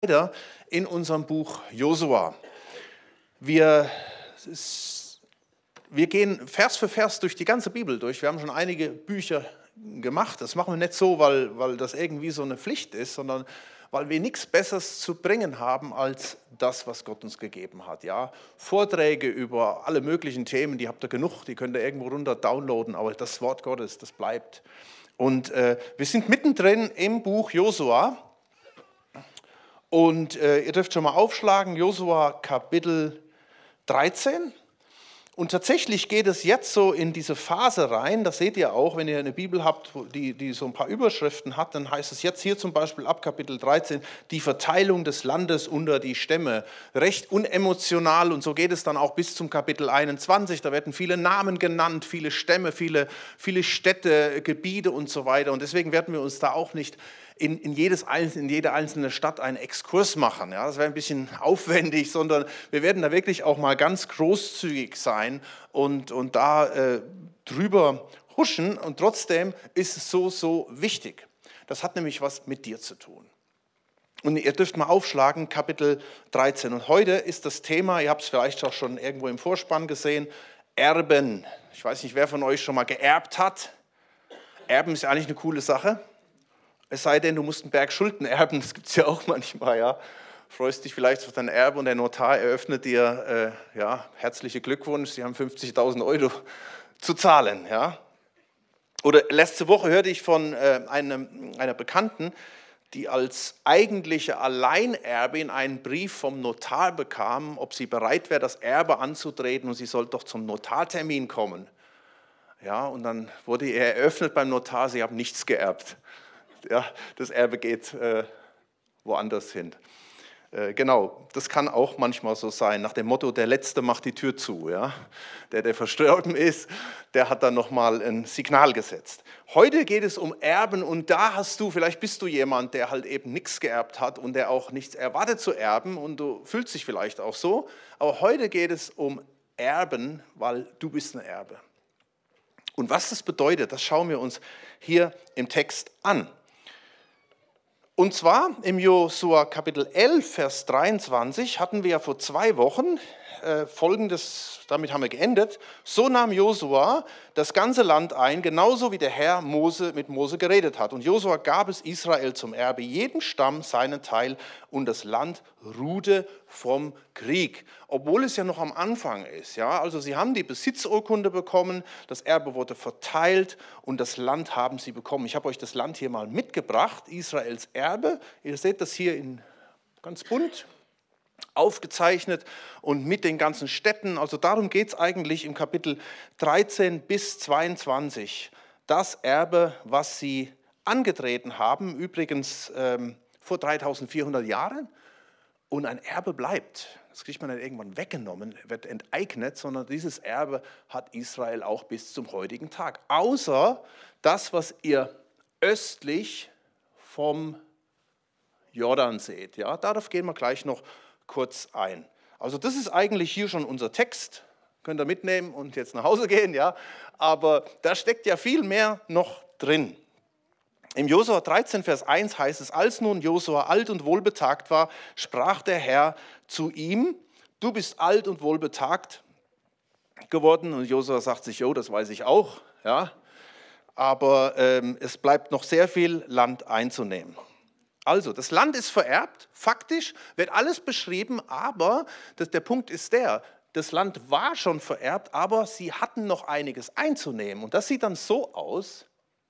Weiter in unserem Buch Josua. Wir gehen Vers für Vers durch die ganze Bibel durch. Wir haben schon einige Bücher gemacht. Das machen wir nicht so, weil das irgendwie so eine Pflicht ist, sondern weil wir nichts Besseres zu bringen haben als das, was Gott uns gegeben hat. Ja? Vorträge über alle möglichen Themen, die habt ihr genug, die könnt ihr irgendwo runter downloaden, aber das Wort Gottes, das bleibt. Und wir sind mittendrin im Buch Josua. Und ihr dürft schon mal aufschlagen, Josua Kapitel 13. Und tatsächlich geht es jetzt so in diese Phase rein, das seht ihr auch, wenn ihr eine Bibel habt, die so ein paar Überschriften hat, dann heißt es jetzt hier zum Beispiel ab Kapitel 13, die Verteilung des Landes unter die Stämme. Recht unemotional und so geht es dann auch bis zum Kapitel 21. Da werden viele Namen genannt, viele Stämme, viele Städte, Gebiete und so weiter. Und deswegen werden wir uns da auch nicht in jede einzelne Stadt einen Exkurs machen. Ja, das wäre ein bisschen aufwendig, sondern wir werden da wirklich auch mal ganz großzügig sein und da drüber huschen. Und trotzdem ist es so wichtig. Das hat nämlich was mit dir zu tun. Und ihr dürft mal aufschlagen, Kapitel 13. Und heute ist das Thema, ihr habt es vielleicht auch schon irgendwo im Vorspann gesehen, Erben. Ich weiß nicht, wer von euch schon mal geerbt hat. Erben ist ja eigentlich eine coole Sache. Es sei denn, du musst einen Berg Schulden erben, das gibt es ja auch manchmal, ja. Freust dich vielleicht auf dein Erbe und der Notar eröffnet dir, herzliche Glückwunsch, Sie haben 50.000 Euro zu zahlen, ja. Oder letzte Woche hörte ich von einer Bekannten, die als eigentliche Alleinerbin einen Brief vom Notar bekam, ob sie bereit wäre, das Erbe anzutreten und sie soll doch zum Notartermin kommen. Ja, und dann wurde ihr eröffnet beim Notar, sie haben nichts geerbt. Ja, das Erbe geht woanders hin. Genau, das kann auch manchmal so sein, nach dem Motto, der Letzte macht die Tür zu. Ja? Der verstorben ist, der hat dann nochmal ein Signal gesetzt. Heute geht es um Erben und da vielleicht bist du jemand, der halt eben nichts geerbt hat und der auch nichts erwartet zu erben und du fühlst dich vielleicht auch so. Aber heute geht es um Erben, weil du bist ein Erbe. Und was das bedeutet, das schauen wir uns hier im Text an. Und zwar im Josua Kapitel 11, Vers 23 hatten wir ja vor 2 Wochen Folgendes, damit haben wir geendet. So nahm Josua das ganze Land ein, genauso wie der Herr mit Mose geredet hat. Und Josua gab es Israel zum Erbe, jedem Stamm seinen Teil und das Land ruhte vom Krieg. Obwohl es ja noch am Anfang ist. Ja? Also sie haben die Besitzurkunde bekommen, das Erbe wurde verteilt und das Land haben sie bekommen. Ich habe euch das Land hier mal mitgebracht, Israels Erbe. Ihr seht das hier in ganz bunt aufgezeichnet und mit den ganzen Städten. Also darum geht es eigentlich im Kapitel 13 bis 22. Das Erbe, was sie angetreten haben, übrigens vor 3400 Jahren. Und ein Erbe bleibt. Das kriegt man nicht irgendwann weggenommen, wird enteignet, sondern dieses Erbe hat Israel auch bis zum heutigen Tag. Außer das, was ihr östlich vom Jordan seht. Ja, darauf gehen wir gleich noch kurz ein. Also das ist eigentlich hier schon unser Text. Könnt ihr mitnehmen und jetzt nach Hause gehen, ja. Aber da steckt ja viel mehr noch drin. Im Josua 13, Vers 1 heißt es, als nun Josua alt und wohlbetagt war, sprach der Herr zu ihm, du bist alt und wohlbetagt geworden. Und Josua sagt sich, das weiß ich auch, ja. Aber es bleibt noch sehr viel Land einzunehmen. Also, das Land ist vererbt, faktisch wird alles beschrieben, aber der Punkt ist das Land war schon vererbt, aber sie hatten noch einiges einzunehmen. Und das sieht dann so aus,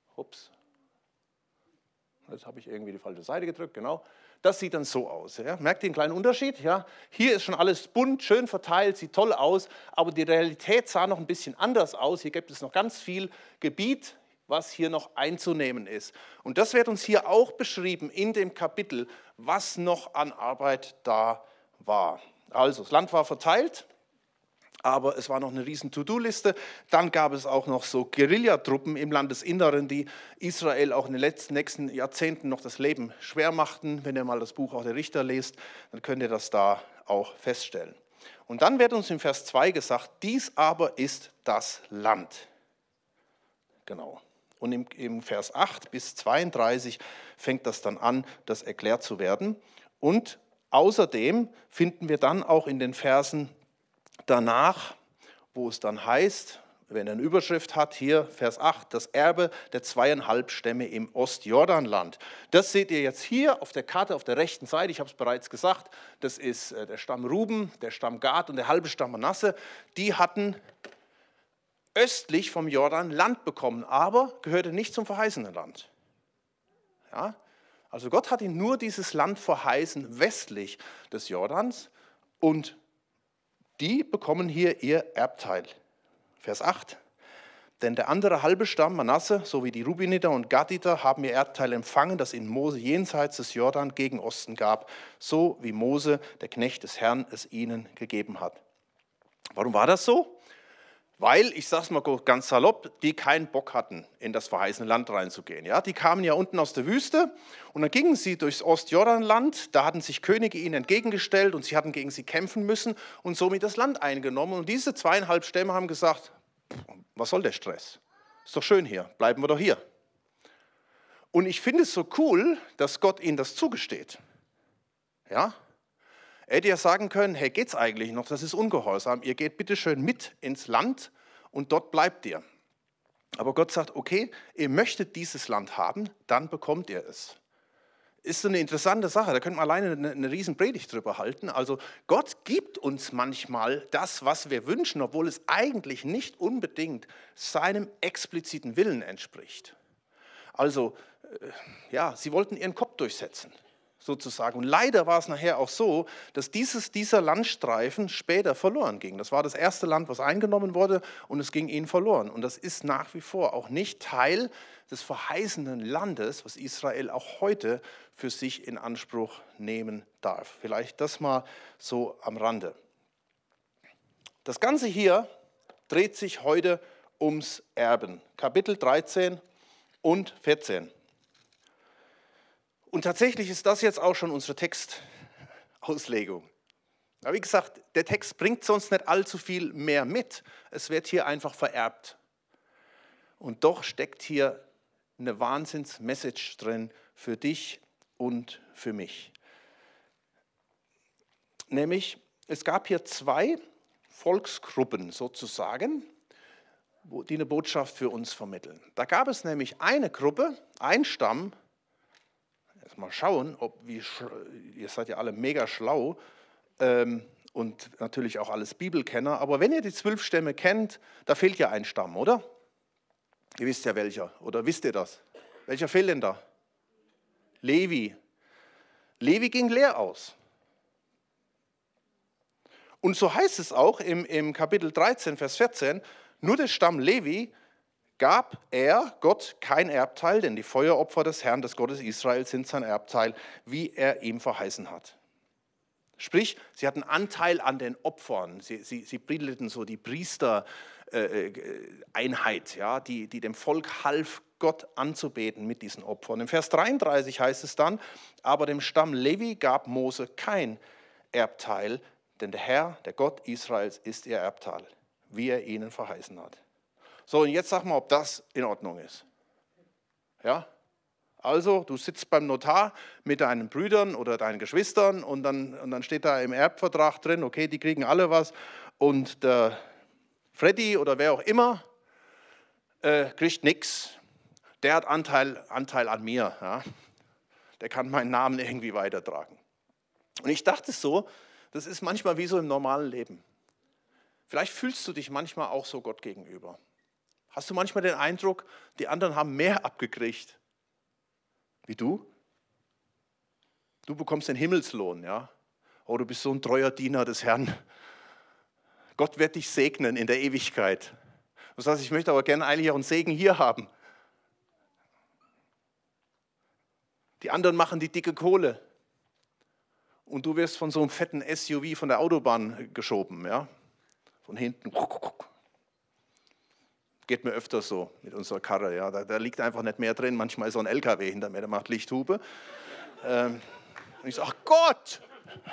jetzt habe ich irgendwie die falsche Seite gedrückt, genau. Das sieht dann so aus. Ja. Merkt ihr den kleinen Unterschied? Ja. Hier ist schon alles bunt, schön verteilt, sieht toll aus, aber die Realität sah noch ein bisschen anders aus. Hier gibt es noch ganz viel Gebiet, was hier noch einzunehmen ist. Und das wird uns hier auch beschrieben in dem Kapitel, was noch an Arbeit da war. Also, das Land war verteilt, aber es war noch eine riesen To-Do-Liste. Dann gab es auch noch so Guerillatruppen im Landesinneren, die Israel auch in den nächsten Jahrzehnten noch das Leben schwer machten. Wenn ihr mal das Buch auch der Richter lest, dann könnt ihr das da auch feststellen. Und dann wird uns im Vers 2 gesagt, dies aber ist das Land. Genau. Und im Vers 8 bis 32 fängt das dann an, das erklärt zu werden. Und außerdem finden wir dann auch in den Versen danach, wo es dann heißt, wenn er eine Überschrift hat, hier Vers 8, das Erbe der 2,5 Stämme im Ostjordanland. Das seht ihr jetzt hier auf der Karte auf der rechten Seite, ich habe es bereits gesagt, das ist der Stamm Ruben, der Stamm Gad und der halbe Stamm Manasse. Die hatten östlich vom Jordan Land bekommen, aber gehörte nicht zum verheißenen Land. Ja? Also Gott hat ihnen nur dieses Land verheißen, westlich des Jordans, und die bekommen hier ihr Erbteil. Vers 8. Denn der andere halbe Stamm, Manasse, sowie die Rubiniter und Gaditer, haben ihr Erbteil empfangen, das ihnen Mose jenseits des Jordan gegen Osten gab, so wie Mose, der Knecht des Herrn, es ihnen gegeben hat. Warum war das so? Weil, ich sage es mal ganz salopp, die keinen Bock hatten, in das verheißene Land reinzugehen. Ja, die kamen ja unten aus der Wüste und dann gingen sie durchs Ostjordanland, da hatten sich Könige ihnen entgegengestellt und sie hatten gegen sie kämpfen müssen und somit das Land eingenommen. Und diese 2,5 Stämme haben gesagt, was soll der Stress? Ist doch schön hier, bleiben wir doch hier. Und ich finde es so cool, dass Gott ihnen das zugesteht. Ja? Er hätte ja sagen können, hey, geht's eigentlich noch? Das ist Ungehorsam. Ihr geht bitte schön mit ins Land und dort bleibt ihr. Aber Gott sagt, okay, ihr möchtet dieses Land haben, dann bekommt ihr es. Ist so eine interessante Sache, da könnte man alleine eine riesen Predigt drüber halten. Also Gott gibt uns manchmal das, was wir wünschen, obwohl es eigentlich nicht unbedingt seinem expliziten Willen entspricht. Also, ja, sie wollten ihren Kopf durchsetzen, sozusagen. Und leider war es nachher auch so, dass dieser Landstreifen später verloren ging. Das war das erste Land, was eingenommen wurde, und es ging ihnen verloren. Und das ist nach wie vor auch nicht Teil des verheißenen Landes, was Israel auch heute für sich in Anspruch nehmen darf. Vielleicht das mal so am Rande. Das Ganze hier dreht sich heute ums Erben. Kapitel 13 und 14. Und tatsächlich ist das jetzt auch schon unsere Textauslegung. Aber wie gesagt, der Text bringt sonst nicht allzu viel mehr mit. Es wird hier einfach vererbt. Und doch steckt hier eine Wahnsinns-Message drin für dich und für mich. Nämlich, es gab hier 2 Volksgruppen sozusagen, die eine Botschaft für uns vermitteln. Da gab es nämlich eine Gruppe, ein Stamm. Jetzt mal schauen, ihr seid ja alle mega schlau und natürlich auch alles Bibelkenner, aber wenn ihr die 12 Stämme kennt, da fehlt ja ein Stamm, oder? Ihr wisst ja welcher, oder wisst ihr das? Welcher fehlt denn da? Levi. Levi ging leer aus. Und so heißt es auch im Kapitel 13, Vers 14, nur der Stamm Levi gab er, Gott, kein Erbteil, denn die Feueropfer des Herrn, des Gottes Israel, sind sein Erbteil, wie er ihm verheißen hat. Sprich, sie hatten Anteil an den Opfern, sie bildeten so die Priestereinheit, ja, die dem Volk half, Gott anzubeten mit diesen Opfern. Im Vers 33 heißt es dann, aber dem Stamm Levi gab Mose kein Erbteil, denn der Herr, der Gott Israels, ist ihr Erbteil, wie er ihnen verheißen hat. So, und jetzt sag mal, ob das in Ordnung ist. Ja? Also, du sitzt beim Notar mit deinen Brüdern oder deinen Geschwistern und dann steht da im Erbvertrag drin, okay, die kriegen alle was und der Freddy oder wer auch immer kriegt nichts. Der hat Anteil an mir. Ja? Der kann meinen Namen irgendwie weitertragen. Und ich dachte so, das ist manchmal wie so im normalen Leben. Vielleicht fühlst du dich manchmal auch so Gott gegenüber. Hast du manchmal den Eindruck, die anderen haben mehr abgekriegt wie du? Du bekommst den Himmelslohn, ja? Oh, du bist so ein treuer Diener des Herrn. Gott wird dich segnen in der Ewigkeit. Du sagst, ich möchte aber gerne eigentlich auch einen Segen hier haben. Die anderen machen die dicke Kohle. Und du wirst von so einem fetten SUV von der Autobahn geschoben, ja? Von hinten. Geht mir öfter so mit unserer Karre. Ja? Da liegt einfach nicht mehr drin. Manchmal ist so ein LKW hinter mir, der macht Lichthupe. Und ich sage, ach Gott!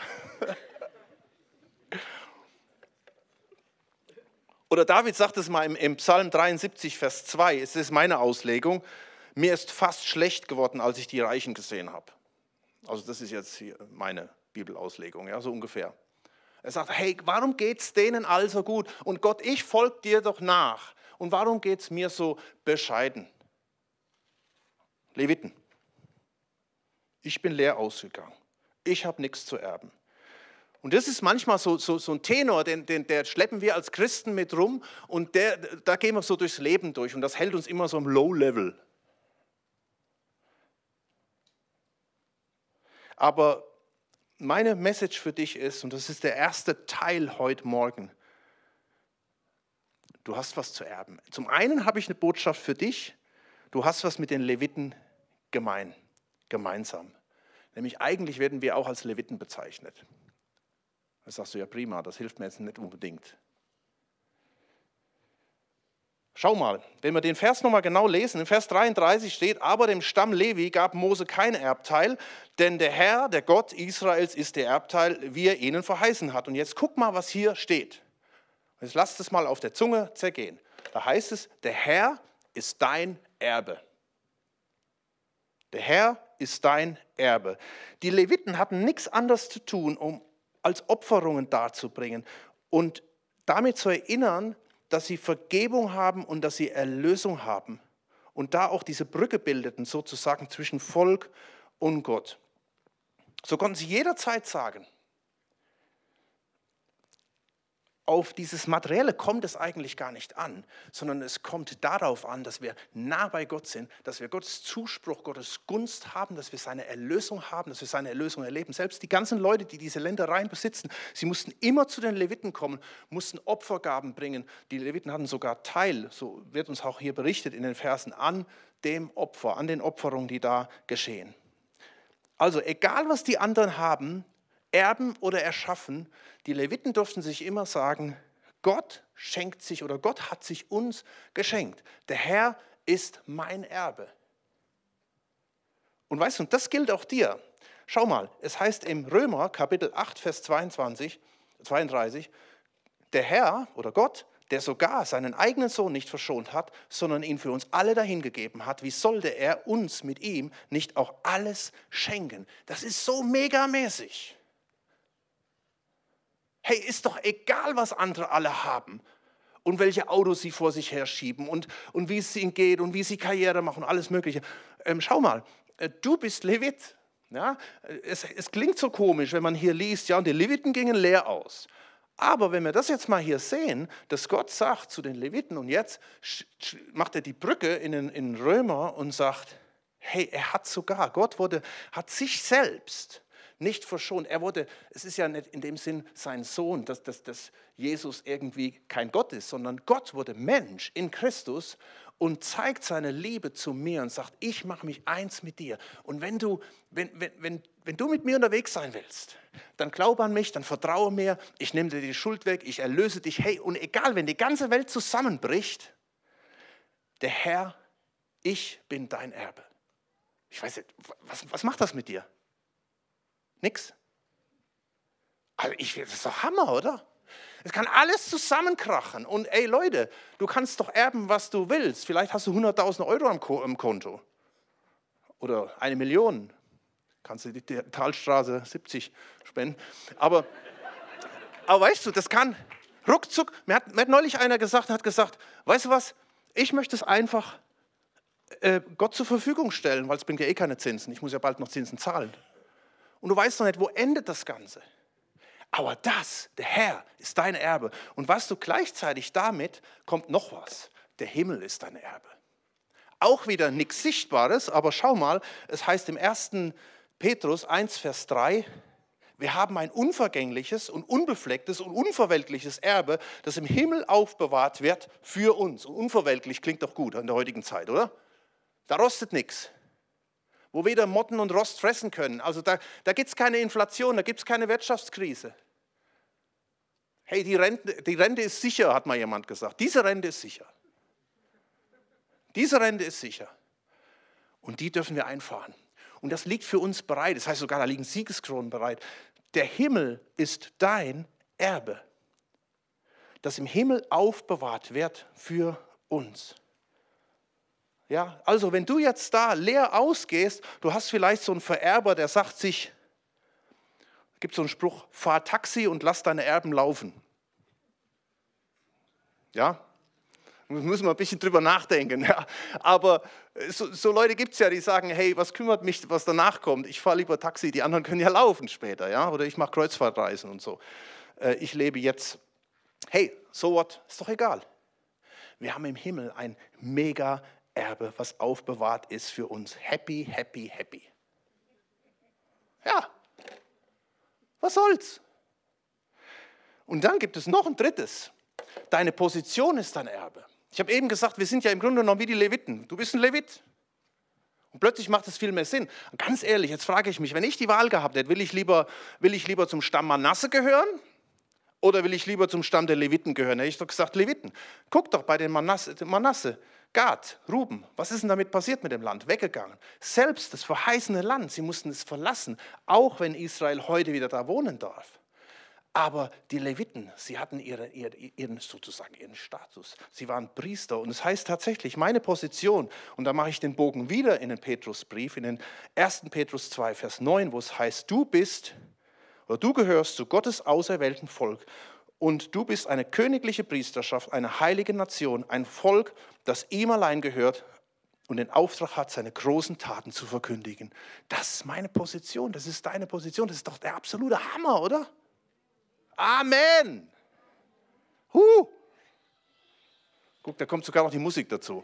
Oder David sagt es mal im Psalm 73, Vers 2. Es ist meine Auslegung. Mir ist fast schlecht geworden, als ich die Reichen gesehen habe. Also das ist jetzt hier meine Bibelauslegung, ja, so ungefähr. Er sagt, hey, warum geht es denen also gut? Und Gott, ich folge dir doch nach. Und warum geht es mir so bescheiden? Leviten, ich bin leer ausgegangen. Ich habe nichts zu erben. Und das ist manchmal so ein Tenor, der schleppen wir als Christen mit rum und da gehen wir so durchs Leben durch und das hält uns immer so im Low-Level. Aber meine Message für dich ist, und das ist der erste Teil heute Morgen, du hast was zu erben. Zum einen habe ich eine Botschaft für dich, du hast was mit den Leviten gemeinsam. Nämlich eigentlich werden wir auch als Leviten bezeichnet. Da sagst du, ja prima, das hilft mir jetzt nicht unbedingt. Schau mal, wenn wir den Vers nochmal genau lesen, in Vers 33 steht, aber dem Stamm Levi gab Mose kein Erbteil, denn der Herr, der Gott Israels, ist der Erbteil, wie er ihnen verheißen hat. Und jetzt guck mal, was hier steht. Jetzt lasst es mal auf der Zunge zergehen. Da heißt es, der Herr ist dein Erbe. Der Herr ist dein Erbe. Die Leviten hatten nichts anderes zu tun, um als Opferungen darzubringen und damit zu erinnern, dass sie Vergebung haben und dass sie Erlösung haben. Und da auch diese Brücke bildeten, sozusagen zwischen Volk und Gott. So konnten sie jederzeit sagen, auf dieses Materielle kommt es eigentlich gar nicht an, sondern es kommt darauf an, dass wir nah bei Gott sind, dass wir Gottes Zuspruch, Gottes Gunst haben, dass wir seine Erlösung haben, dass wir seine Erlösung erleben. Selbst die ganzen Leute, die diese Ländereien besitzen, sie mussten immer zu den Leviten kommen, mussten Opfergaben bringen. Die Leviten hatten sogar Teil, so wird uns auch hier berichtet in den Versen, an dem Opfer, an den Opferungen, die da geschehen. Also egal, was die anderen haben, erben oder erschaffen, die Leviten durften sich immer sagen, Gott schenkt sich oder Gott hat sich uns geschenkt. Der Herr ist mein Erbe. Und weißt du, das gilt auch dir. Schau mal, es heißt im Römer Kapitel 8, Vers 32, der Herr oder Gott, der sogar seinen eigenen Sohn nicht verschont hat, sondern ihn für uns alle dahingegeben hat, wie sollte er uns mit ihm nicht auch alles schenken? Das ist so megamäßig. Hey, ist doch egal, was andere alle haben und welche Autos sie vor sich herschieben und wie es ihnen geht und wie sie Karriere machen, alles Mögliche. Schau mal, du bist Levit. Ja? Es klingt so komisch, wenn man hier liest, ja, und die Leviten gingen leer aus. Aber wenn wir das jetzt mal hier sehen, dass Gott sagt zu den Leviten und jetzt macht er die Brücke in Römer und sagt, hey, Gott hat sich selbst nicht verschont. Es ist ja nicht in dem Sinn sein Sohn, dass Jesus irgendwie kein Gott ist, sondern Gott wurde Mensch in Christus und zeigt seine Liebe zu mir und sagt, ich mache mich eins mit dir. Und wenn du mit mir unterwegs sein willst, dann glaub an mich, dann vertraue mir, ich nehme dir die Schuld weg, ich erlöse dich. Hey, und egal, wenn die ganze Welt zusammenbricht, der Herr, ich bin dein Erbe. Ich weiß nicht, was macht das mit dir? Nix. Also das ist doch Hammer, oder? Es kann alles zusammenkrachen. Und ey Leute, du kannst doch erben, was du willst. Vielleicht hast du 100.000 Euro am Konto. Oder 1 Million. Kannst du die Talstraße 70 spenden. Aber weißt du, das kann ruckzuck. Mir hat neulich einer gesagt, weißt du was, ich möchte es einfach Gott zur Verfügung stellen, weil es bringt ja eh keine Zinsen. Ich muss ja bald noch Zinsen zahlen. Und du weißt noch nicht, wo endet das Ganze. Aber der Herr, ist dein Erbe. Und weißt du, gleichzeitig damit kommt noch was. Der Himmel ist dein Erbe. Auch wieder nichts Sichtbares, aber schau mal, es heißt im 1. Petrus 1, Vers 3, wir haben ein unvergängliches und unbeflecktes und unverweltliches Erbe, das im Himmel aufbewahrt wird für uns. Und unverweltlich klingt doch gut in der heutigen Zeit, oder? Da rostet nichts. Wo weder Motten und Rost fressen können. Also da gibt es keine Inflation, da gibt es keine Wirtschaftskrise. Hey, die Rente ist sicher, hat mal jemand gesagt. Diese Rente ist sicher. Diese Rente ist sicher. Und die dürfen wir einfahren. Und das liegt für uns bereit. Das heißt sogar, da liegen Siegeskronen bereit. Der Himmel ist dein Erbe, das im Himmel aufbewahrt wird für uns. Ja, also wenn du jetzt da leer ausgehst, du hast vielleicht so einen Vererber, der sagt sich, gibt so einen Spruch, fahr Taxi und lass deine Erben laufen. Ja, da müssen wir ein bisschen drüber nachdenken. Ja. Aber so Leute gibt es ja, die sagen, hey, was kümmert mich, was danach kommt? Ich fahre lieber Taxi, die anderen können ja laufen später. Ja? Oder ich mache Kreuzfahrtreisen und so. Ich lebe jetzt. Hey, so what? Ist doch egal. Wir haben im Himmel ein mega Erbe, was aufbewahrt ist für uns. Happy, happy, happy. Ja, was soll's? Und dann gibt es noch ein drittes. Deine Position ist dein Erbe. Ich habe eben gesagt, wir sind ja im Grunde genommen wie die Leviten. Du bist ein Levit. Und plötzlich macht es viel mehr Sinn. Und ganz ehrlich, jetzt frage ich mich, wenn ich die Wahl gehabt hätte, will ich lieber zum Stamm Manasse gehören oder will ich lieber zum Stamm der Leviten gehören? Hätte ich doch gesagt, Leviten. Guck doch bei den Manasse, Gad, Ruben, was ist denn damit passiert mit dem Land? Weggegangen. Selbst das verheißene Land, sie mussten es verlassen, auch wenn Israel heute wieder da wohnen darf. Aber die Leviten, sie hatten ihren Status. Sie waren Priester. Und es heißt tatsächlich, meine Position, und da mache ich den Bogen wieder in den Petrusbrief, in den 1. Petrus 2, Vers 9, wo es heißt, du gehörst zu Gottes auserwählten Volk und du bist eine königliche Priesterschaft, eine heilige Nation, ein Volk, das ihm allein gehört und den Auftrag hat, seine großen Taten zu verkündigen. Das ist meine Position, das ist deine Position, das ist doch der absolute Hammer, oder? Amen. Guck, da kommt sogar noch die Musik dazu.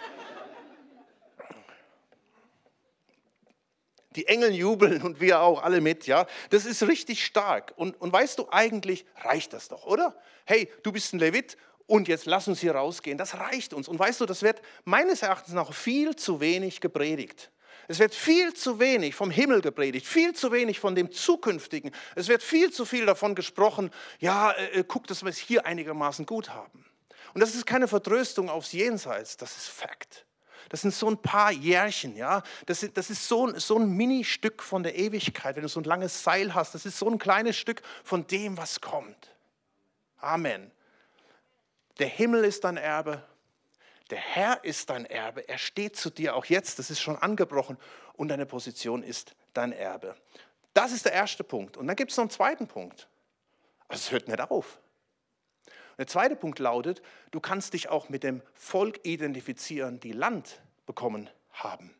Die Engel jubeln und wir auch, alle mit, ja. Das ist richtig stark. Und weißt du, eigentlich reicht das doch, oder? Hey, du bist ein Levit und jetzt lass uns hier rausgehen. Das reicht uns. Und weißt du, das wird meines Erachtens noch viel zu wenig gepredigt. Es wird viel zu wenig vom Himmel gepredigt, viel zu wenig von dem Zukünftigen. Es wird viel zu viel davon gesprochen, ja, guck, dass wir es hier einigermaßen gut haben. Und das ist keine Vertröstung aufs Jenseits, das ist Fakt. Das sind so ein paar Jährchen, ja. Das ist so ein Ministück von der Ewigkeit, wenn du so ein langes Seil hast. Das ist so ein kleines Stück von dem, was kommt. Amen. Der Himmel ist dein Erbe. Der Herr ist dein Erbe, er steht zu dir auch jetzt, das ist schon angebrochen und deine Position ist dein Erbe. Das ist der erste Punkt. Und dann gibt es noch einen zweiten Punkt. Also es hört nicht auf. Und der zweite Punkt lautet, du kannst dich auch mit dem Volk identifizieren, die Land bekommen haben.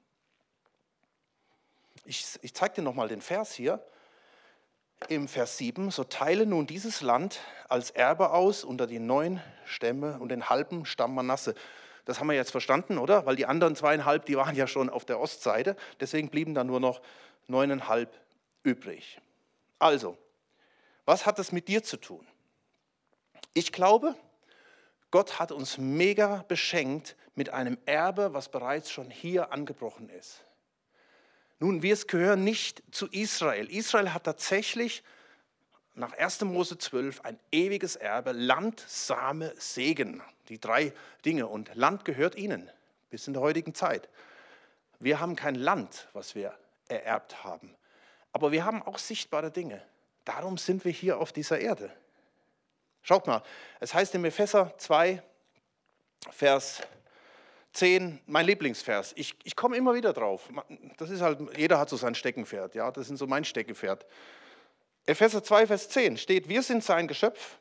Ich zeige dir nochmal den Vers hier. Im Vers 7, so teile nun dieses Land als Erbe aus unter die 9 Stämme und den halben Stamm Manasse. Das haben wir jetzt verstanden, oder? Weil die anderen 2,5, die waren ja schon auf der Ostseite. Deswegen blieben da nur noch 9,5 übrig. Also, was hat das mit dir zu tun? Ich glaube, Gott hat uns mega beschenkt mit einem Erbe, was bereits schon hier angebrochen ist. Nun, wir gehören nicht zu Israel. Israel hat tatsächlich nach 1. Mose 12 ein ewiges Erbe, Land, Same, Segen. Die 3 Dinge. Und Land gehört ihnen bis in der heutigen Zeit. Wir haben kein Land, was wir ererbt haben. Aber wir haben auch sichtbare Dinge. Darum sind wir hier auf dieser Erde. Schaut mal, es heißt im Epheser 2, Vers 10, mein Lieblingsvers. Ich komme immer wieder drauf. Das ist halt, jeder hat so sein Steckenpferd. Ja? Das ist so mein Steckenpferd. Epheser 2, Vers 10 steht, wir sind sein Geschöpf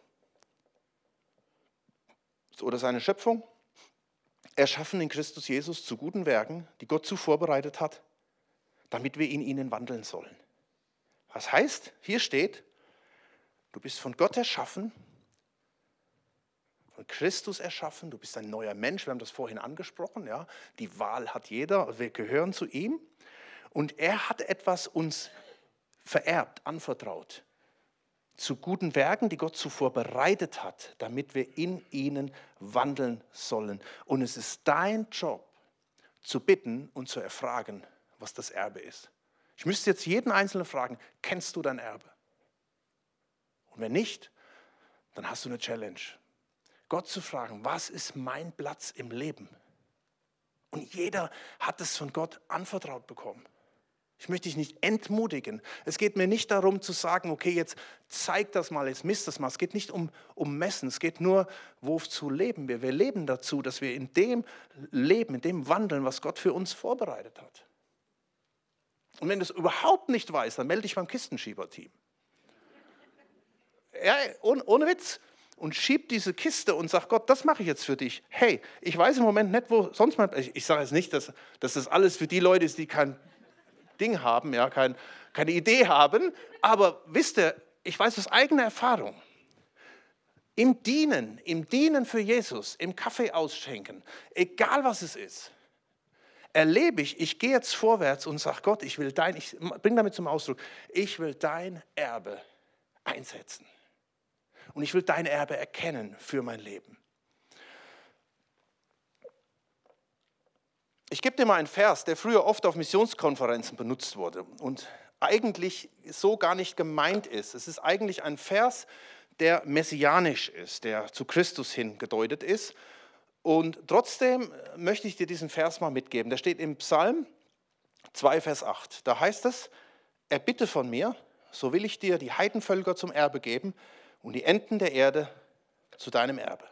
oder seine Schöpfung, erschaffen in Christus Jesus zu guten Werken, die Gott zuvor bereitet hat, damit wir in ihnen wandeln sollen. Was heißt, hier steht, du bist von Gott erschaffen, von Christus erschaffen, du bist ein neuer Mensch, wir haben das vorhin angesprochen, ja? Die Wahl hat jeder, wir gehören zu ihm und er hat etwas uns vererbt, anvertraut, zu guten Werken, die Gott zuvor bereitet hat, damit wir in ihnen wandeln sollen. Und es ist dein Job, zu bitten und zu erfragen, was das Erbe ist. Ich müsste jetzt jeden Einzelnen fragen, kennst du dein Erbe? Und wenn nicht, dann hast du eine Challenge. Gott zu fragen, was ist mein Platz im Leben? Und jeder hat es von Gott anvertraut bekommen. Ich möchte dich nicht entmutigen. Es geht mir nicht darum zu sagen, okay, jetzt zeig das mal, jetzt misst das mal. Es geht nicht um Messen, es geht nur, wozu leben wir. Wir leben dazu, dass wir in dem leben, in dem wandeln, was Gott für uns vorbereitet hat. Und wenn du es überhaupt nicht weißt, dann melde dich beim Kistenschieberteam. Ja, ohne Witz. Und schieb diese Kiste und sag, Gott, das mache ich jetzt für dich. Hey, ich weiß im Moment nicht, wo sonst mal. Ich sage jetzt nicht, dass das alles für die Leute ist, die kein Ding haben, ja, keine Idee haben. Aber wisst ihr, ich weiß aus eigener Erfahrung, im Dienen für Jesus, im Kaffee ausschenken, egal was es ist, erlebe ich gehe jetzt vorwärts und sage, Gott, ich bringe damit zum Ausdruck, ich will dein Erbe einsetzen. Und ich will dein Erbe erkennen für mein Leben. Ich gebe dir mal einen Vers, der früher oft auf Missionskonferenzen benutzt wurde und eigentlich so gar nicht gemeint ist. Es ist eigentlich ein Vers, der messianisch ist, der zu Christus hingedeutet ist. Und trotzdem möchte ich dir diesen Vers mal mitgeben. Der steht im Psalm 2, Vers 8. Da heißt es, erbitte von mir, so will ich dir die Heidenvölker zum Erbe geben und die Enden der Erde zu deinem Erbe.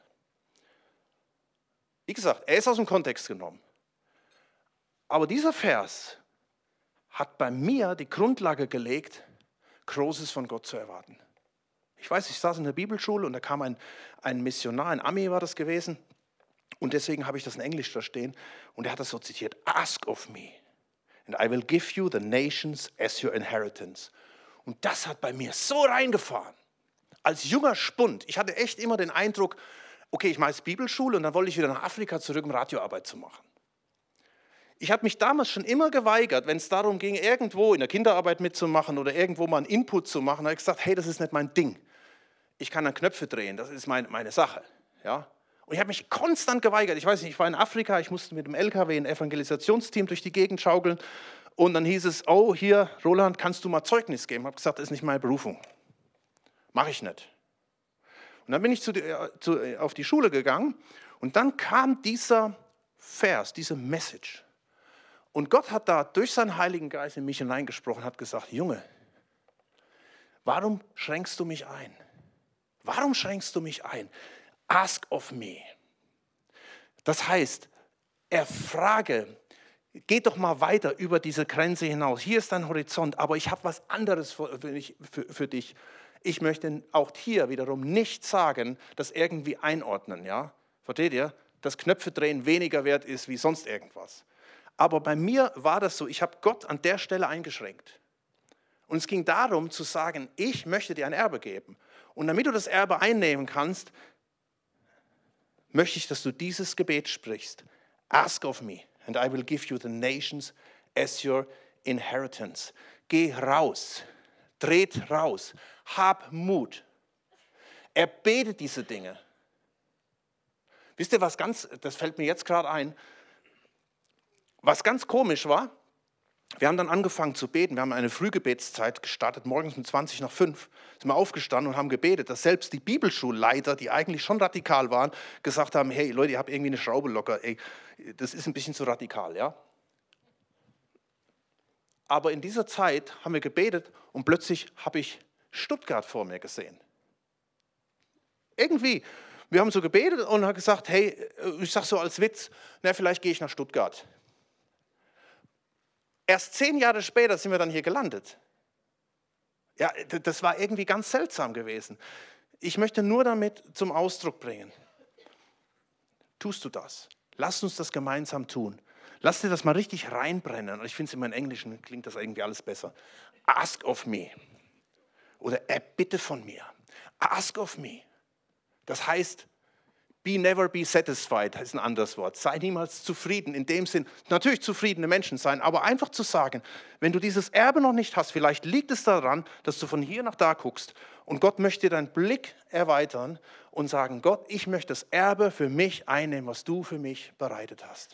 Wie gesagt, er ist aus dem Kontext genommen. Aber dieser Vers hat bei mir die Grundlage gelegt, Großes von Gott zu erwarten. Ich weiß, ich saß in der Bibelschule und da kam ein Missionar, ein Ami war das gewesen. Und deswegen habe ich das in Englisch da stehen. Und er hat das so zitiert, ask of me and I will give you the nations as your inheritance. Und das hat bei mir so reingefahren. Als junger Spund, ich hatte echt immer den Eindruck, okay, ich mache jetzt Bibelschule und dann wollte ich wieder nach Afrika zurück, um Radioarbeit zu machen. Ich habe mich damals schon immer geweigert, wenn es darum ging, irgendwo in der Kinderarbeit mitzumachen oder irgendwo mal einen Input zu machen, habe ich gesagt, hey, das ist nicht mein Ding. Ich kann dann Knöpfe drehen, das ist meine Sache. Ja? Und ich habe mich konstant geweigert. Ich weiß nicht, ich war in Afrika, ich musste mit dem LKW ein Evangelisationsteam durch die Gegend schaukeln und dann hieß es, oh, hier, Roland, kannst du mal Zeugnis geben? Ich habe gesagt, das ist nicht meine Berufung. Mache ich nicht. Und dann bin ich auf die Schule gegangen und dann kam dieser Vers, diese Message. Und Gott hat da durch seinen Heiligen Geist in mich hineingesprochen, hat gesagt, Junge, warum schränkst du mich ein? Warum schränkst du mich ein? Ask of me. Das heißt, erfrage, geh doch mal weiter über diese Grenze hinaus. Hier ist dein Horizont, aber ich habe was anderes für dich. Ich möchte auch hier wiederum nicht sagen, das irgendwie einordnen. Ja? Versteht ihr? Dass Knöpfe drehen weniger wert ist wie sonst irgendwas. Aber bei mir war das so, ich habe Gott an der Stelle eingeschränkt. Und es ging darum zu sagen, ich möchte dir ein Erbe geben. Und damit du das Erbe einnehmen kannst, möchte ich, dass du dieses Gebet sprichst. Ask of me and I will give you the nations as your inheritance. Geh raus, dreht raus, hab Mut. Erbete diese Dinge. Wisst ihr, das fällt mir jetzt gerade ein, was ganz komisch war, wir haben dann angefangen zu beten, wir haben eine Frühgebetszeit gestartet, morgens um 5:20, sind wir aufgestanden und haben gebetet, dass selbst die Bibelschulleiter, die eigentlich schon radikal waren, gesagt haben, hey Leute, ihr habt irgendwie eine Schraube locker, ey, das ist ein bisschen zu radikal, ja. Aber in dieser Zeit haben wir gebetet und plötzlich habe ich Stuttgart vor mir gesehen. Irgendwie, wir haben so gebetet und haben gesagt, hey, ich sage so als Witz, na, vielleicht gehe ich nach Stuttgart. Erst 10 Jahre später sind wir dann hier gelandet. Ja, das war irgendwie ganz seltsam gewesen. Ich möchte nur damit zum Ausdruck bringen. Tust du das? Lass uns das gemeinsam tun. Lass dir das mal richtig reinbrennen. Und ich finde es immer in Englischen klingt das irgendwie alles besser. Ask of me. Oder erbitte von mir. Ask of me. Das heißt, never be satisfied, ist ein anderes Wort. Sei niemals zufrieden, in dem Sinn, natürlich zufriedene Menschen sein, aber einfach zu sagen, wenn du dieses Erbe noch nicht hast, vielleicht liegt es daran, dass du von hier nach da guckst und Gott möchte dir deinen Blick erweitern und sagen, Gott, ich möchte das Erbe für mich einnehmen, was du für mich bereitet hast.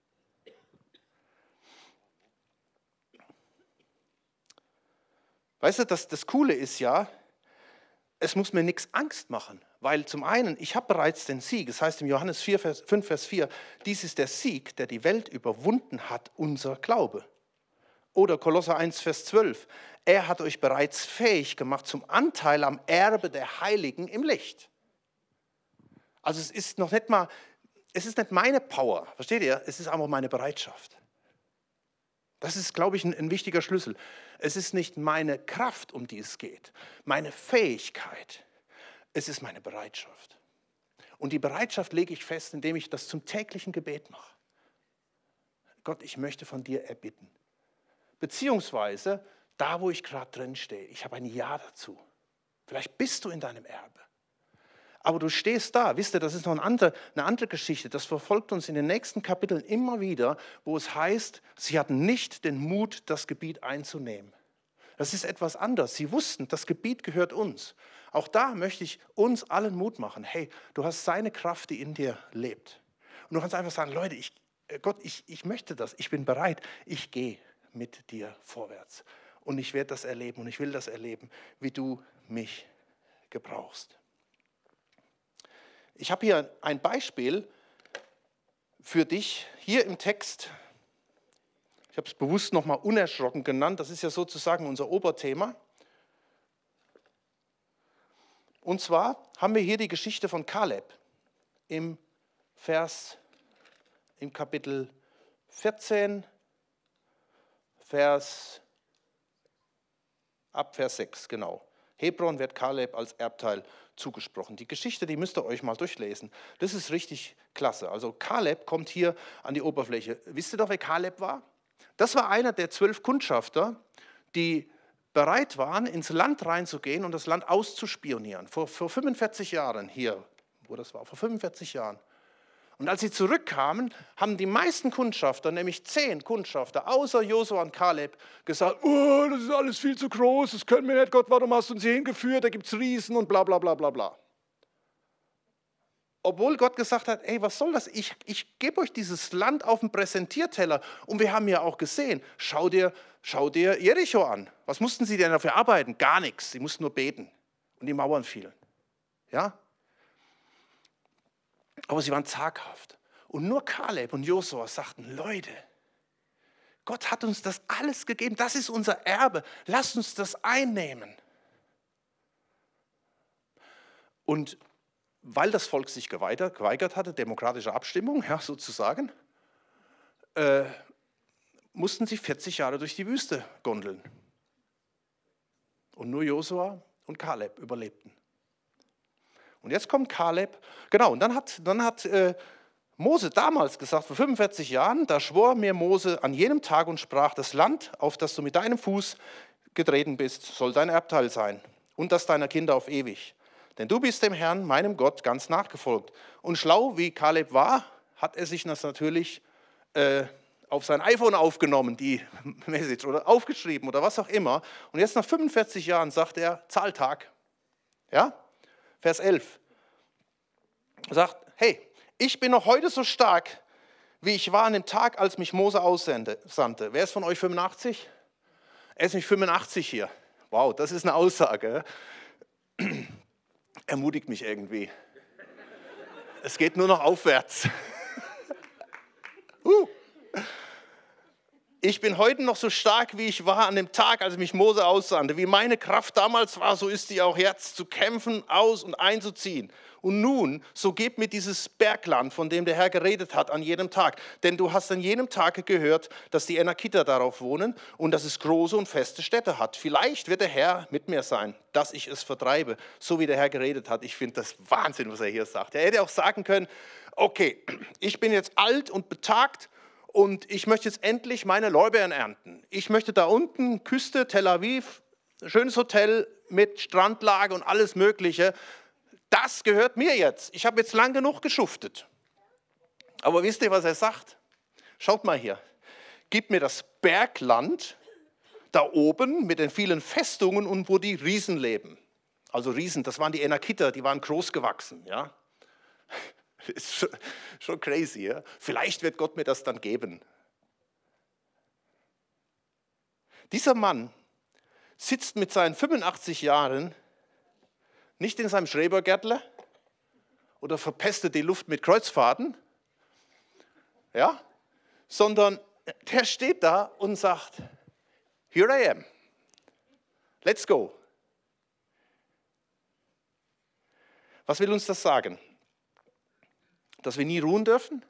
Weißt du, das Coole ist ja, es muss mir nichts Angst machen. Weil zum einen, ich habe bereits den Sieg, es heißt im Johannes 5, Vers 4, dies ist der Sieg, der die Welt überwunden hat, unser Glaube. Oder Kolosser 1, Vers 12. Er hat euch bereits fähig gemacht zum Anteil am Erbe der Heiligen im Licht. Also es ist noch nicht mal, es ist nicht meine Power, versteht ihr? Es ist einfach meine Bereitschaft. Das ist, glaube ich, ein wichtiger Schlüssel. Es ist nicht meine Kraft, um die es geht, meine Fähigkeit. Es ist meine Bereitschaft. Und die Bereitschaft lege ich fest, indem ich das zum täglichen Gebet mache. Gott, ich möchte von dir erbitten. Beziehungsweise, da wo ich gerade drin stehe, ich habe ein Ja dazu. Vielleicht bist du in deinem Erbe. Aber du stehst da, wisst ihr, das ist noch eine andere Geschichte, das verfolgt uns in den nächsten Kapiteln immer wieder, wo es heißt, sie hatten nicht den Mut, das Gebiet einzunehmen. Das ist etwas anderes. Sie wussten, das Gebiet gehört uns. Auch da möchte ich uns allen Mut machen. Hey, du hast seine Kraft, die in dir lebt. Und du kannst einfach sagen, Leute, Gott, ich möchte das, ich bin bereit, ich gehe mit dir vorwärts. Und ich werde das erleben und ich will das erleben, wie du mich gebrauchst. Ich habe hier ein Beispiel für dich, hier im Text. Ich habe es bewusst nochmal unerschrocken genannt, das ist ja sozusagen unser Oberthema. Und zwar haben wir hier die Geschichte von Kaleb im Kapitel 14, ab Vers 6, genau. Hebron wird Kaleb als Erbteil zugesprochen. Die Geschichte, die müsst ihr euch mal durchlesen. Das ist richtig klasse. Also Kaleb kommt hier an die Oberfläche. Wisst ihr doch, wer Kaleb war? Das war einer der 12 Kundschafter, die bereit waren, ins Land reinzugehen und das Land auszuspionieren. Vor 45 Jahren hier, wo das war, vor 45 Jahren. Und als sie zurückkamen, haben die meisten Kundschafter, nämlich 10 Kundschafter, außer Josua und Kaleb, gesagt, oh, das ist alles viel zu groß, das können wir nicht, Gott, warum hast du uns hier hingeführt, da gibt es Riesen und bla bla bla bla bla. Obwohl Gott gesagt hat, ey, was soll das? Ich gebe euch dieses Land auf den Präsentierteller. Und wir haben ja auch gesehen, schau dir Jericho an. Was mussten sie denn dafür arbeiten? Gar nichts, sie mussten nur beten. Und die Mauern fielen. Ja? Aber sie waren zaghaft. Und nur Kaleb und Josua sagten, Leute, Gott hat uns das alles gegeben. Das ist unser Erbe. Lasst uns das einnehmen. Und weil das Volk sich geweigert hatte, demokratische Abstimmung, ja, sozusagen, mussten sie 40 Jahre durch die Wüste gondeln. Und nur Josua und Kaleb überlebten. Und jetzt kommt Kaleb, genau, und dann hat Mose damals gesagt, vor 45 Jahren, da schwor mir Mose an jenem Tag und sprach, das Land, auf das du mit deinem Fuß getreten bist, soll dein Erbteil sein und das deiner Kinder auf ewig. Denn du bist dem Herrn, meinem Gott, ganz nachgefolgt. Und schlau wie Kaleb war, hat er sich das natürlich auf sein iPhone aufgenommen, die Message, oder aufgeschrieben oder was auch immer. Und jetzt nach 45 Jahren sagt er, Zahltag. Ja? Vers 11. Er sagt, hey, ich bin noch heute so stark, wie ich war an dem Tag, als mich Mose aussandte. Wer ist von euch 85? Er ist nicht 85 hier. Wow, das ist eine Aussage. Ermutigt mich irgendwie. Es geht nur noch aufwärts. Ich bin heute noch so stark, wie ich war an dem Tag, als mich Mose aussandte. Wie meine Kraft damals war, so ist sie auch jetzt, zu kämpfen, aus- und einzuziehen. Und nun, so gebt mir dieses Bergland, von dem der Herr geredet hat, an jedem Tag. Denn du hast an jenem Tag gehört, dass die Enakiter darauf wohnen und dass es große und feste Städte hat. Vielleicht wird der Herr mit mir sein, dass ich es vertreibe, so wie der Herr geredet hat. Ich finde das Wahnsinn, was er hier sagt. Er hätte auch sagen können, okay, ich bin jetzt alt und betagt, und ich möchte jetzt endlich meine Lorbeeren ernten. Ich möchte da unten, Küste, Tel Aviv, schönes Hotel mit Strandlage und alles Mögliche. Das gehört mir jetzt. Ich habe jetzt lang genug geschuftet. Aber wisst ihr, was er sagt? Schaut mal hier. Gib mir das Bergland da oben mit den vielen Festungen und wo die Riesen leben. Also Riesen, das waren die Enakiter, die waren groß gewachsen, ja. Ist schon crazy, ja? Vielleicht wird Gott mir das dann geben. Dieser Mann sitzt mit seinen 85 Jahren nicht in seinem Schrebergärtler oder verpestet die Luft mit Kreuzfahrten, ja? Sondern der steht da und sagt, Here I am. Let's go. Was will uns das sagen? Dass wir nie ruhen dürfen?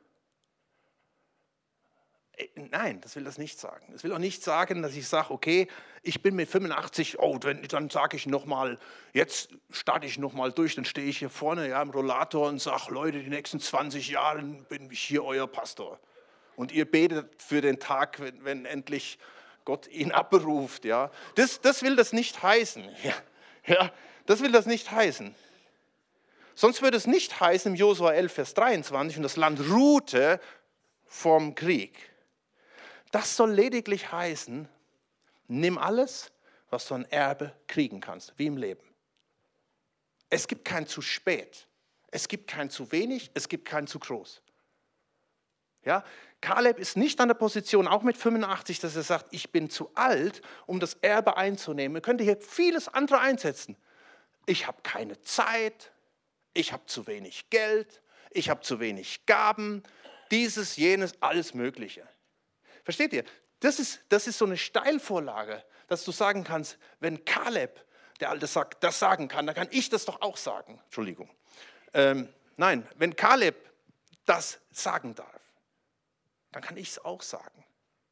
Nein, das will das nicht sagen. Es will auch nicht sagen, dass ich sage, okay, ich bin mit 85, dann sage ich nochmal, jetzt starte ich nochmal durch, dann stehe ich hier vorne im Rollator und sage, Leute, die nächsten 20 Jahre bin ich hier euer Pastor. Und ihr betet für den Tag, wenn endlich Gott ihn abberuft. Ja. Das will das nicht heißen. Ja, das will das nicht heißen. Sonst würde es nicht heißen im Josua 11, Vers 23, und das Land ruhte vom Krieg. Das soll lediglich heißen, nimm alles, was du an Erbe kriegen kannst, wie im Leben. Es gibt kein zu spät, es gibt kein zu wenig, es gibt kein zu groß. Ja? Kaleb ist nicht an der Position, auch mit 85, dass er sagt, ich bin zu alt, um das Erbe einzunehmen. Er könnte hier vieles andere einsetzen. Ich habe keine Zeit, ich habe zu wenig Geld, ich habe zu wenig Gaben, dieses, jenes, alles Mögliche. Versteht ihr? Das ist so eine Steilvorlage, dass du sagen kannst, wenn Kaleb, der Alte, das sagen kann, dann kann ich das doch auch sagen. Entschuldigung. Nein, wenn Kaleb das sagen darf, dann kann ich es auch sagen.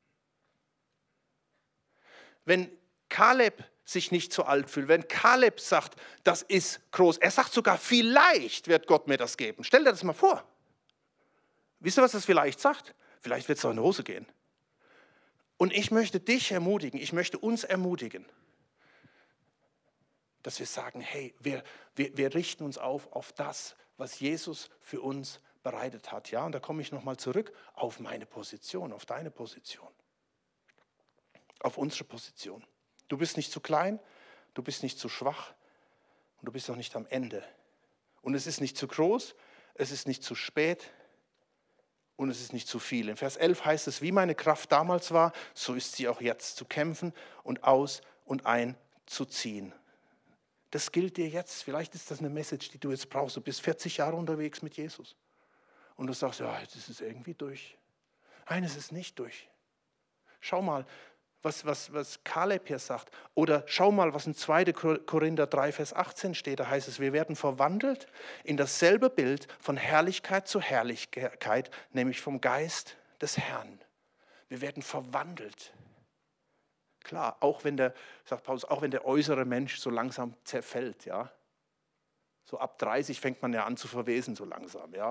Wenn Kaleb sich nicht zu alt fühlt, wenn Kaleb sagt, das ist groß, er sagt sogar, vielleicht wird Gott mir das geben. Stell dir das mal vor. Wisst ihr, was das vielleicht sagt? Vielleicht wird es doch in die Hose gehen. Und ich möchte dich ermutigen, ich möchte uns ermutigen, dass wir sagen, hey, wir richten uns auf das, was Jesus für uns bereitet hat. Ja, und da komme ich nochmal zurück auf meine Position, auf deine Position, auf unsere Position. Du bist nicht zu klein, du bist nicht zu schwach und du bist auch nicht am Ende. Und es ist nicht zu groß, es ist nicht zu spät. Und es ist nicht zu viel. In Vers 11 heißt es, wie meine Kraft damals war, so ist sie auch jetzt, zu kämpfen und aus und ein zu ziehen. Das gilt dir jetzt. Vielleicht ist das eine Message, die du jetzt brauchst. Du bist 40 Jahre unterwegs mit Jesus. Und du sagst, ja, jetzt ist es irgendwie durch. Nein, es ist nicht durch. Schau mal, was Kaleb hier sagt. Oder schau mal, was in 2. Korinther 3, Vers 18 steht. Da heißt es, wir werden verwandelt in dasselbe Bild von Herrlichkeit zu Herrlichkeit, nämlich vom Geist des Herrn. Wir werden verwandelt. Klar, auch wenn sagt Paulus, auch wenn der äußere Mensch so langsam zerfällt. Ja? So ab 30 fängt man ja an zu verwesen, so langsam. Ja?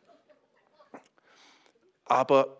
Aber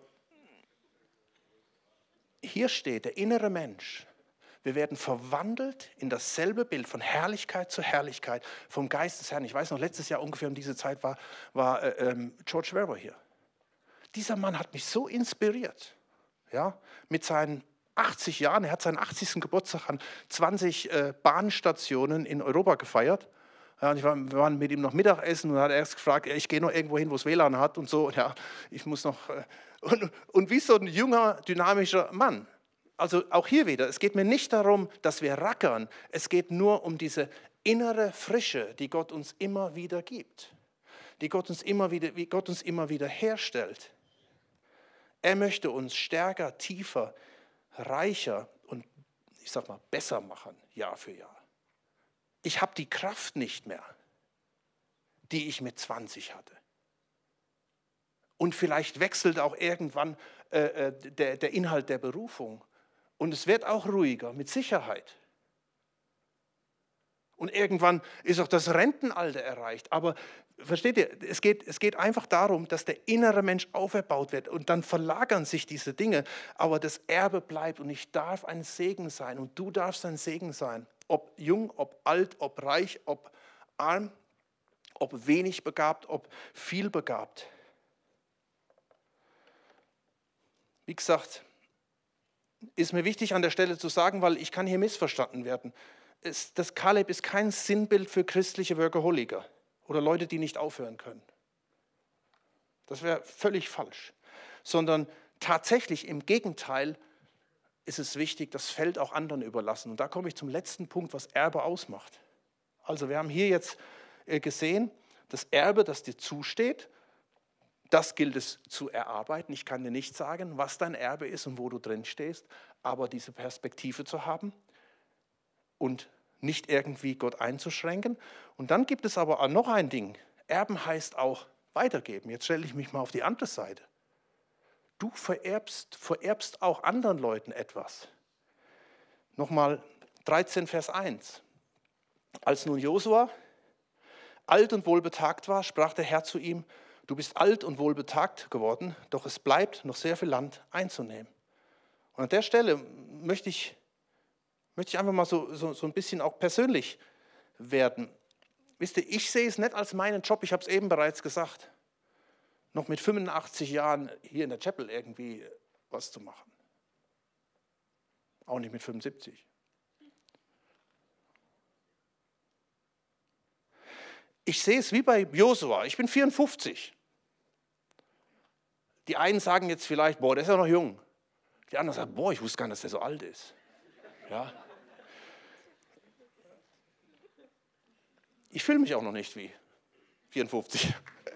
hier steht, der innere Mensch, wir werden verwandelt in dasselbe Bild von Herrlichkeit zu Herrlichkeit, vom Geist des Herrn. Ich weiß noch, letztes Jahr ungefähr um diese Zeit war George Werber hier. Dieser Mann hat mich so inspiriert, ja, mit seinen 80 Jahren. Er hat seinen 80. Geburtstag an 20 Bahnstationen in Europa gefeiert. Ja, und wir waren mit ihm noch Mittagessen und er hat erst gefragt, ich gehe noch irgendwo hin, wo es WLAN hat und so. Ja, ich muss noch... Und wie so ein junger, dynamischer Mann. Also auch hier wieder, es geht mir nicht darum, dass wir rackern. Es geht nur um diese innere Frische, die Gott uns immer wieder gibt. Wie Gott uns immer wieder herstellt. Er möchte uns stärker, tiefer, reicher und, ich sag mal, besser machen, Jahr für Jahr. Ich habe die Kraft nicht mehr, die ich mit 20 hatte. Und vielleicht wechselt auch irgendwann der Inhalt der Berufung. Und es wird auch ruhiger, mit Sicherheit. Und irgendwann ist auch das Rentenalter erreicht. Aber versteht ihr, es geht einfach darum, dass der innere Mensch auferbaut wird. Und dann verlagern sich diese Dinge. Aber das Erbe bleibt. Und ich darf ein Segen sein. Und du darfst ein Segen sein. Ob jung, ob alt, ob reich, ob arm, ob wenig begabt, ob viel begabt. Wie gesagt, ist mir wichtig an der Stelle zu sagen, weil ich kann hier missverstanden werden. Das Kaleb ist kein Sinnbild für christliche Workaholiker oder Leute, die nicht aufhören können. Das wäre völlig falsch. Sondern tatsächlich im Gegenteil ist es wichtig, das Feld auch anderen überlassen. Und da komme ich zum letzten Punkt, was Erbe ausmacht. Also wir haben hier jetzt gesehen, das Erbe, das dir zusteht, Das gilt es zu erarbeiten. Ich kann dir nicht sagen, was dein Erbe ist und wo du drin stehst, aber diese Perspektive zu haben und nicht irgendwie Gott einzuschränken. Und dann gibt es aber auch noch ein Ding. Erben heißt auch weitergeben. Jetzt stelle ich mich mal auf die andere Seite. Du vererbst auch anderen Leuten etwas. Nochmal 13, Vers 1. Als nun Josua alt und wohlbetagt war, sprach der Herr zu ihm: Du bist alt und wohlbetagt geworden, doch es bleibt noch sehr viel Land einzunehmen. Und an der Stelle möchte ich einfach mal so ein bisschen auch persönlich werden. Wisst ihr, ich sehe es nicht als meinen Job, ich habe es eben bereits gesagt, noch mit 85 Jahren hier in der Chapel irgendwie was zu machen. Auch nicht mit 75. Ich sehe es wie bei Josua, ich bin 54. Die einen sagen jetzt vielleicht, boah, der ist ja noch jung. Die anderen sagen, boah, ich wusste gar nicht, dass der so alt ist. Ja. Ich fühle mich auch noch nicht wie 54.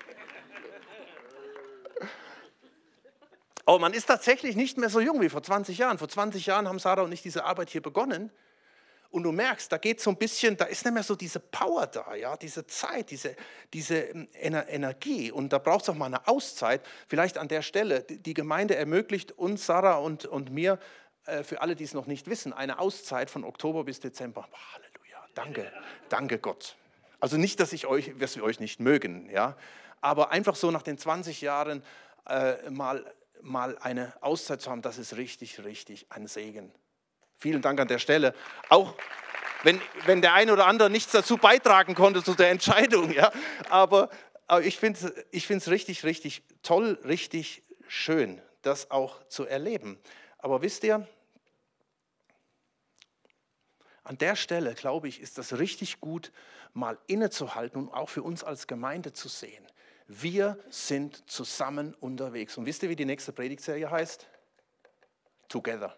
Aber man ist tatsächlich nicht mehr so jung wie vor 20 Jahren. Vor 20 Jahren haben Sarah und ich diese Arbeit hier begonnen. Und du merkst, da geht so ein bisschen, da ist nicht mehr so diese Power da, ja, diese Zeit, diese Energie. Und da braucht es auch mal eine Auszeit. Vielleicht an der Stelle, die Gemeinde ermöglicht uns, Sarah und mir, für alle, die es noch nicht wissen, eine Auszeit von Oktober bis Dezember. Halleluja, danke Gott. Also nicht, dass wir euch nicht mögen, ja, aber einfach so nach den 20 Jahren mal eine Auszeit zu haben, das ist richtig, richtig ein Segen. Vielen Dank an der Stelle. Auch wenn der eine oder andere nichts dazu beitragen konnte zu der Entscheidung. Ja? Aber ich finde es richtig, richtig toll, richtig schön, das auch zu erleben. Aber wisst ihr, an der Stelle, glaube ich, ist das richtig gut, mal innezuhalten und auch für uns als Gemeinde zu sehen. Wir sind zusammen unterwegs. Und wisst ihr, wie die nächste Predigtserie heißt? Together.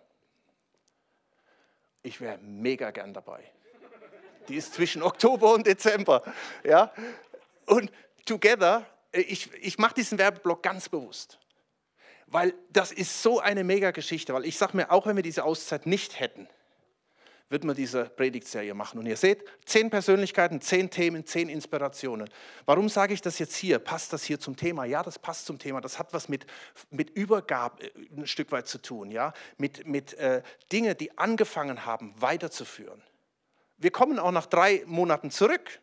Ich wäre mega gern dabei. Die ist zwischen Oktober und Dezember. Ja? Und Together, ich mache diesen Werbeblock ganz bewusst. Weil das ist so eine mega Geschichte. Weil ich sage mir, auch wenn wir diese Auszeit nicht hätten, würden wir diese Predigtserie machen. Und ihr seht, 10 Persönlichkeiten, 10 Themen, 10 Inspirationen. Warum sage ich das jetzt hier? Passt das hier zum Thema? Ja, das passt zum Thema. Das hat was mit Übergabe ein Stück weit zu tun. Ja? Mit Dingen, die angefangen haben, weiterzuführen. Wir kommen auch nach 3 Monaten zurück.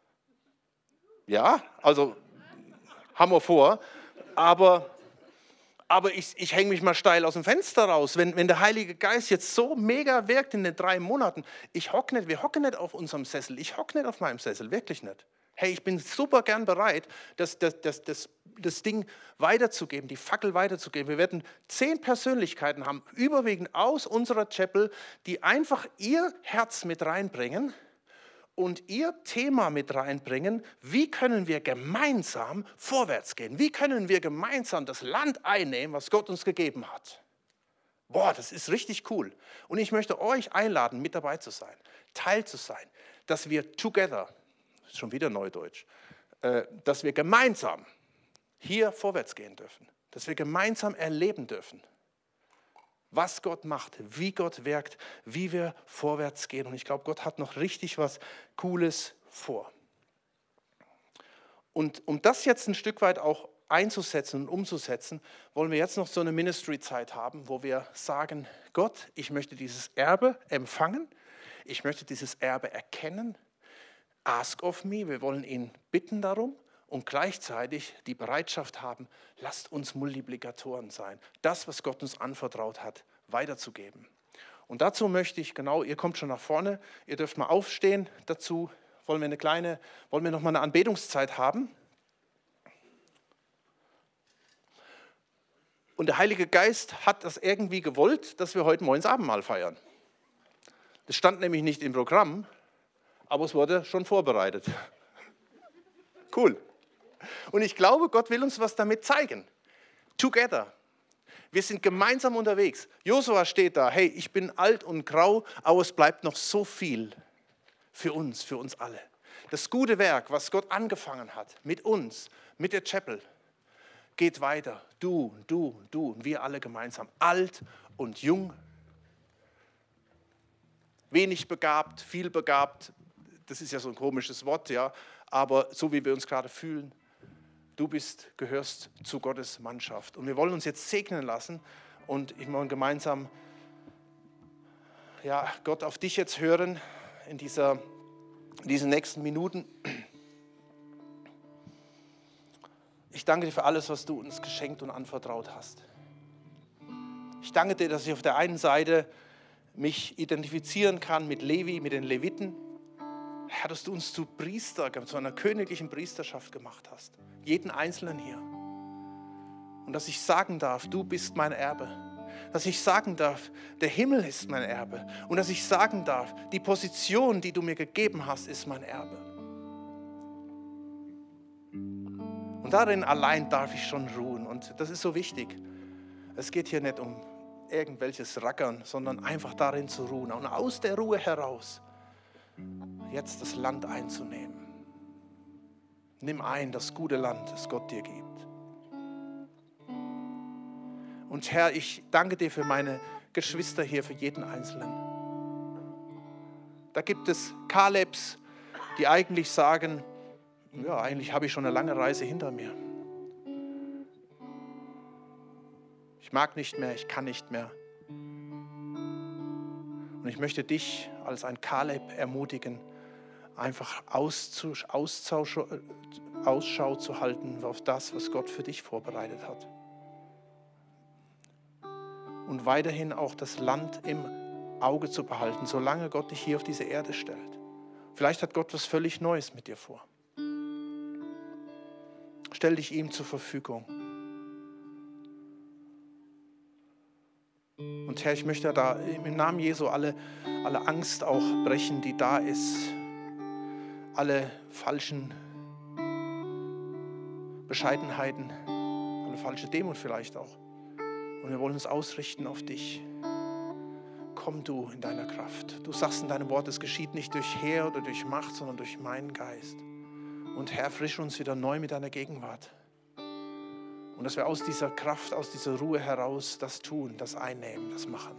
Ja, also haben wir vor. Aber ich hänge mich mal steil aus dem Fenster raus. Wenn der Heilige Geist jetzt so mega wirkt in den 3 Monaten, wir hocken nicht auf unserem Sessel, ich hocke nicht auf meinem Sessel, wirklich nicht. Hey, ich bin super gern bereit, das Ding weiterzugeben, die Fackel weiterzugeben. Wir werden 10 Persönlichkeiten haben, überwiegend aus unserer Chapel, die einfach ihr Herz mit reinbringen und ihr Thema mit reinbringen, wie können wir gemeinsam vorwärts gehen? Wie können wir gemeinsam das Land einnehmen, was Gott uns gegeben hat? Boah, das ist richtig cool. Und ich möchte euch einladen, mit dabei zu sein, Teil zu sein, dass wir together, das ist schon wieder Neudeutsch, dass wir gemeinsam hier vorwärts gehen dürfen, dass wir gemeinsam erleben dürfen, was Gott macht, wie Gott wirkt, wie wir vorwärts gehen. Und ich glaube, Gott hat noch richtig was Cooles vor. Und um das jetzt ein Stück weit auch einzusetzen und umzusetzen, wollen wir jetzt noch so eine Ministry-Zeit haben, wo wir sagen, Gott, ich möchte dieses Erbe empfangen, ich möchte dieses Erbe erkennen, ask of me, wir wollen ihn bitten darum. Und gleichzeitig die Bereitschaft haben, lasst uns Multiplikatoren sein, das, was Gott uns anvertraut hat, weiterzugeben. Und dazu möchte ich, genau, ihr kommt schon nach vorne, ihr dürft mal aufstehen, dazu wollen wir noch mal eine Anbetungszeit haben. Und der Heilige Geist hat das irgendwie gewollt, dass wir heute morgens Abendmahl feiern. Das stand nämlich nicht im Programm, aber es wurde schon vorbereitet. Cool. Und ich glaube, Gott will uns was damit zeigen. Together. Wir sind gemeinsam unterwegs. Josua steht da, hey, ich bin alt und grau, aber es bleibt noch so viel für uns alle. Das gute Werk, was Gott angefangen hat, mit uns, mit der Chapel, geht weiter. Du und du und du und wir alle gemeinsam. Alt und jung. Wenig begabt, viel begabt. Das ist ja so ein komisches Wort, ja. Aber so wie wir uns gerade fühlen, gehörst zu Gottes Mannschaft. Und wir wollen uns jetzt segnen lassen und ich wollen gemeinsam Gott auf dich jetzt hören in diesen nächsten Minuten. Ich danke dir für alles, was du uns geschenkt und anvertraut hast. Ich danke dir, dass ich auf der einen Seite mich identifizieren kann mit Levi, mit den Leviten. Herr, dass du uns zu Priester, zu einer königlichen Priesterschaft gemacht hast. Jeden Einzelnen hier. Und dass ich sagen darf, du bist mein Erbe. Dass ich sagen darf, der Himmel ist mein Erbe. Und dass ich sagen darf, die Position, die du mir gegeben hast, ist mein Erbe. Und darin allein darf ich schon ruhen. Und das ist so wichtig. Es geht hier nicht um irgendwelches Rackern, sondern einfach darin zu ruhen. Und aus der Ruhe heraus jetzt das Land einzunehmen. Nimm ein das gute Land, das Gott dir gibt. Und Herr, ich danke dir für meine Geschwister hier, für jeden Einzelnen. Da gibt es Kalebs, die eigentlich sagen, ja, eigentlich habe ich schon eine lange Reise hinter mir. Ich mag nicht mehr, ich kann nicht mehr. Und ich möchte dich als ein Kaleb ermutigen, einfach Ausschau zu halten auf das, was Gott für dich vorbereitet hat. Und weiterhin auch das Land im Auge zu behalten, solange Gott dich hier auf diese Erde stellt. Vielleicht hat Gott was völlig Neues mit dir vor. Stell dich ihm zur Verfügung. Und Herr, ich möchte da im Namen Jesu alle Angst auch brechen, die da ist. Alle falschen Bescheidenheiten, alle falsche Demut vielleicht auch. Und wir wollen uns ausrichten auf dich. Komm du in deiner Kraft. Du sagst in deinem Wort, es geschieht nicht durch Heer oder durch Macht, sondern durch meinen Geist. Und Herr, frische uns wieder neu mit deiner Gegenwart. Und dass wir aus dieser Kraft, aus dieser Ruhe heraus das tun, das einnehmen, das machen.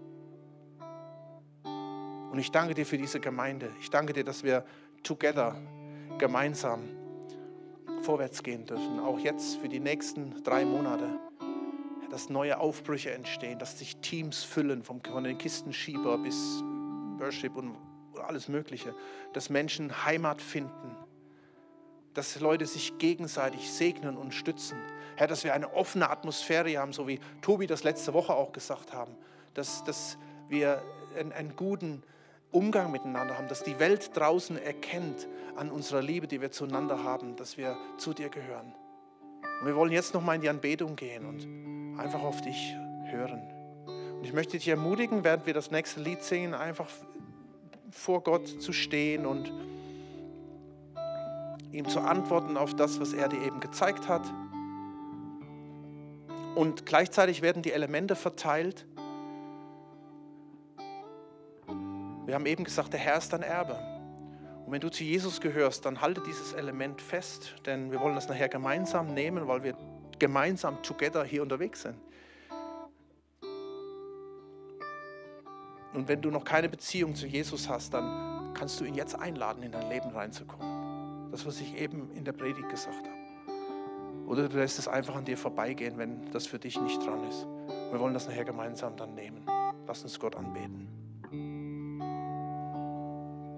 Und ich danke dir für diese Gemeinde. Ich danke dir, dass wir together, gemeinsam vorwärts gehen dürfen. Auch jetzt für die nächsten 3 Monate. Dass neue Aufbrüche entstehen, dass sich Teams füllen, von den Kistenschieber bis Worship und alles Mögliche. Dass Menschen Heimat finden. Dass Leute sich gegenseitig segnen und stützen. Herr, dass wir eine offene Atmosphäre haben, so wie Tobi das letzte Woche auch gesagt haben. Dass wir einen guten Umgang miteinander haben, dass die Welt draußen erkennt an unserer Liebe, die wir zueinander haben, dass wir zu dir gehören. Und wir wollen jetzt nochmal in die Anbetung gehen und einfach auf dich hören. Und ich möchte dich ermutigen, während wir das nächste Lied singen, einfach vor Gott zu stehen und ihm zu antworten auf das, was er dir eben gezeigt hat. Und gleichzeitig werden die Elemente verteilt. Wir haben eben gesagt, der Herr ist dein Erbe. Und wenn du zu Jesus gehörst, dann halte dieses Element fest, denn wir wollen das nachher gemeinsam nehmen, weil wir gemeinsam together hier unterwegs sind. Und wenn du noch keine Beziehung zu Jesus hast, dann kannst du ihn jetzt einladen, in dein Leben reinzukommen. Das, was ich eben in der Predigt gesagt habe. Oder du lässt es einfach an dir vorbeigehen, wenn das für dich nicht dran ist. Wir wollen das nachher gemeinsam dann nehmen. Lass uns Gott anbeten.